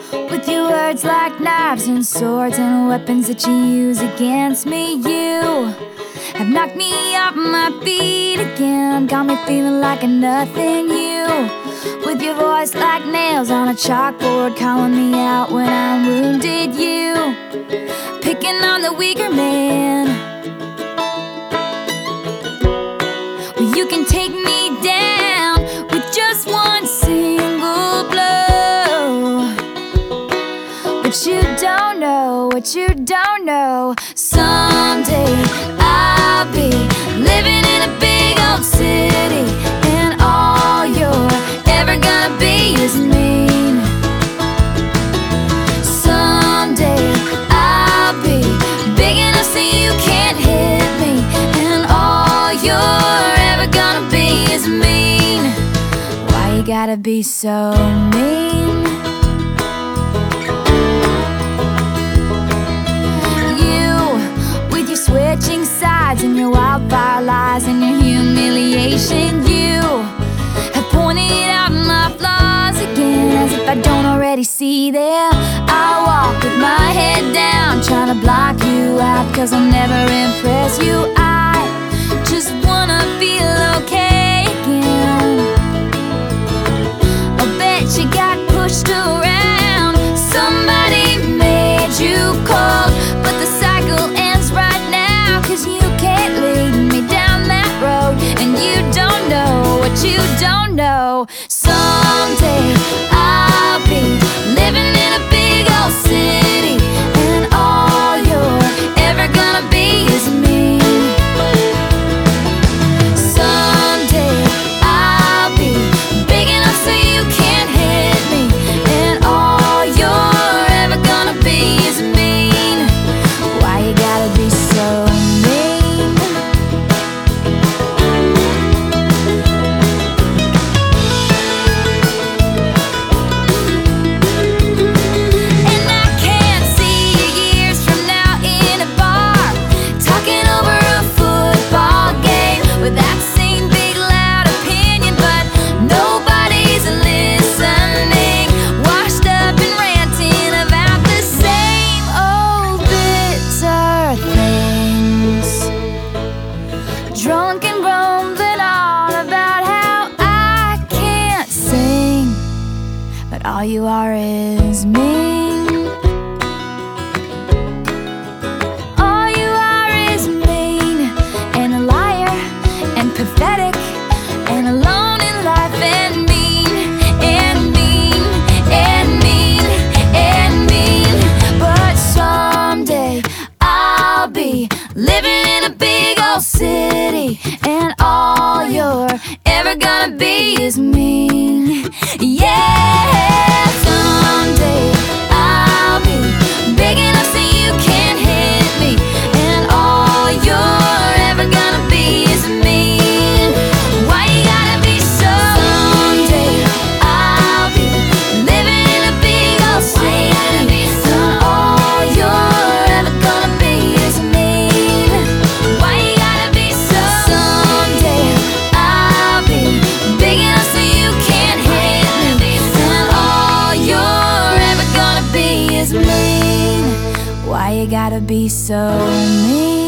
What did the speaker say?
with your words like knives and swords and weapons that you use against me. You have knocked me off my feet again, got me feeling like a nothing. You, with your voice like nails on a chalkboard, calling me out when I'm wounded. You, picking on the weaker man. Well, you can take me down with just one single blow. But you don't know what you don't know. Someday I'll be living in a big old city, and all you're ever gonna be is mean. Someday I'll be big enough so you can't hit me, and all you're ever gonna be is mean. Why you gotta be so mean? Switching sides and your wildfire lies and your humiliation. You have pointed out my flaws again, as if I don't already see them. I walk with my head down, trying to block you out, 'cause I'll never impress you. I just wanna feel okay again. I bet you got pushed around, somebody made you cold, but the cycle ends right now, 'cause you can't lead me down that road, and you don't know what you don't know. Someday I'll be living in a big old city, and all you're ever gonna be is me. Someday I'll be big enough so you can't hit me, and all you're ever gonna be is mean. Why you gotta be so mean? And I can't see you years from now in a bar, talking over a football game with that same big loud opinion, but nobody's listening, washed up and ranting about the same old bitter things, drunk and grumbling on about how I can't sing, but all you are is mean. All you are is mean, and a liar, and pathetic, and alone in life, and mean, and mean, and mean, and mean. But someday I'll be living in a big old city, and all you're ever gonna be is mean. Yeah, someday I'll be big enough so you can't hit me, and all you're ever gonna be is mean. Why you gotta be so Someday I'll be living in a big old city, and all you're ever gonna be is mean. Why you gotta be so Someday I'll be big enough so you can't hit me, and all you're ever gonna be is mean. Why you gotta be so mean?